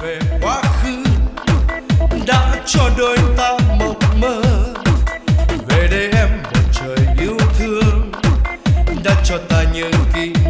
về quá khứ đã cho đôi ta mộng mơ. Về đây em bầu trời yêu thương đã cho ta những kỷ